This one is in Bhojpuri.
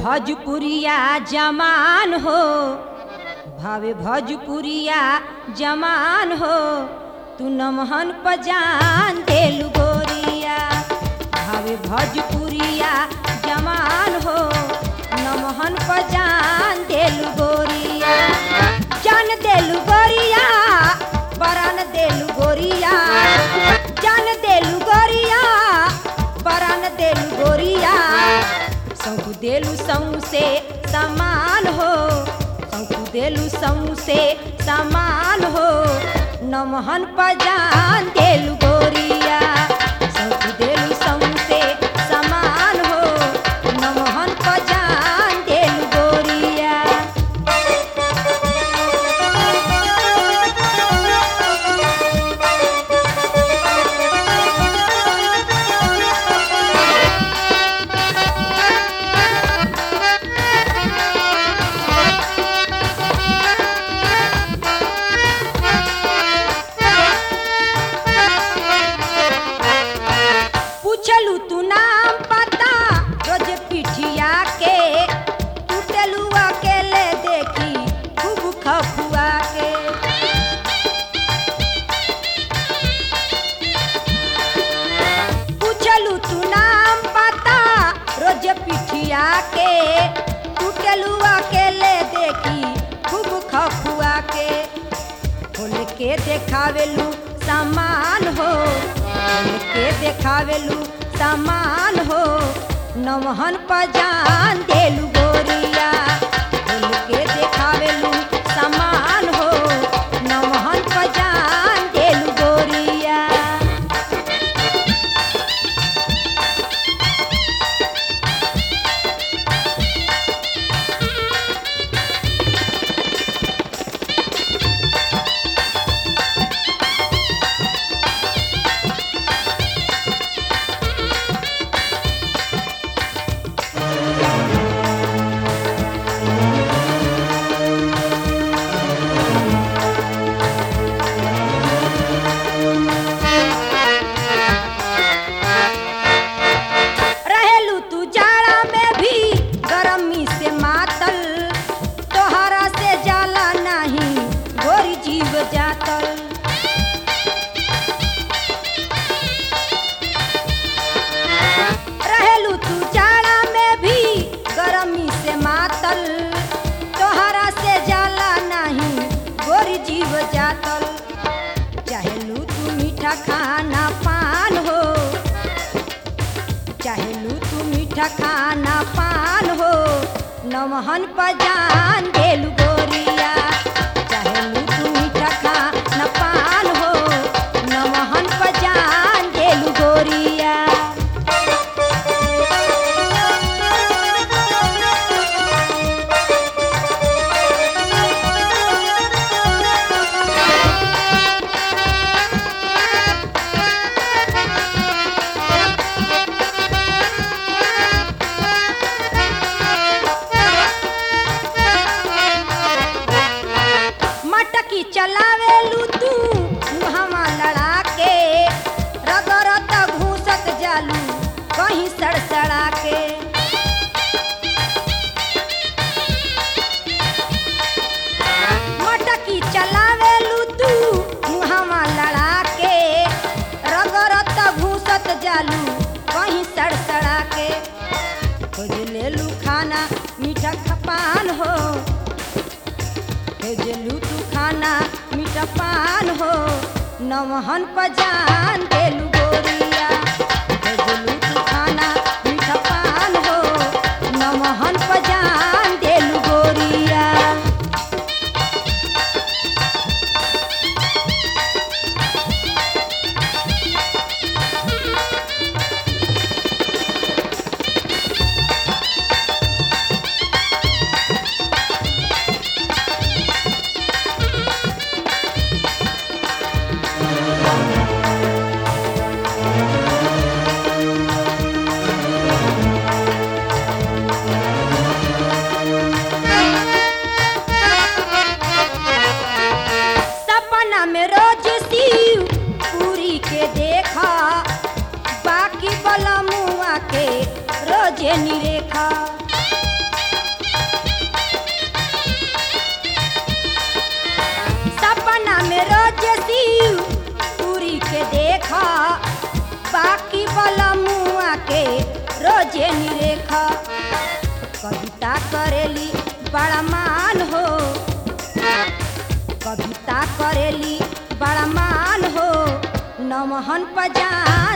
भोजपुरिया जमान हो, भावे भोजपुरिया जमान हो, तू नमहन पजान देलु गोरिया। भावे भोजपुरिया जमान हो, नमहन पजान देलु गोरिया। जान देलु गोरिया, बरान देलु गोरिया, जान देलु गोरिया, बरान देलु गोरिया। सौंपू देलु सौंसे समान हो, सौंपू देलु सौंसे समान हो, नमहन पजान देलु गोरिया। सौंपू देलु सौंसे समान हो, नमहन पजान देलु गोरिया। पूछलू तू नाम पता रोज पिठिया के, टूटलू अकेले देखी खूब खफुआ के। पूछलू तू नाम पता रोज पिठिया के, टूटलू अकेले देखी खूब खफुआ के। खोल के देखावेलू सामान हो, खोल के देखावेलू सामान हो, नमहन पजान देलु गोरिया। खोल के देखावेलू सामान हो, नमहन पजान देलु गोरिया। रहेलू तू जाड़ा में भी गरमी से मातल, तोहरा से जाला नहीं गोरी जीव जातल। रहेलू तू जाड़ा में भी गरमी से मातल, तोहरा से जाला नहीं गोरी जीव जातल। चाहेलू तू मीठा खाना पान हो, चाहेलू तू मीठा खाना पान हो, नमहन पजान देलु गोरिया। चाहेलू तू मीठा खाना पान हो, नमहन पजान देलु गोरिया। मटकी चलावेलू तू मुहमा लड़ा के, रगरत घूसत जालू कहीं सड़सड़ा के। मटकी चलावेलू तू मुहमा लड़ा के, रगरत घूसत जालू कहीं सड़सड़ा के। खोज लेलू खाना मीठा खपान हो, भेजलू तू खाना मीठा पान हो, नमहन पजान देलु गोरिया। भेजलू तू खाना मीठा पान हो, नमहन पजान देलु गोरिया। रोजे निरेखा देख कविता करेली बड़ा मान हो कविता करेली बड़ा मान हो नमहन पजान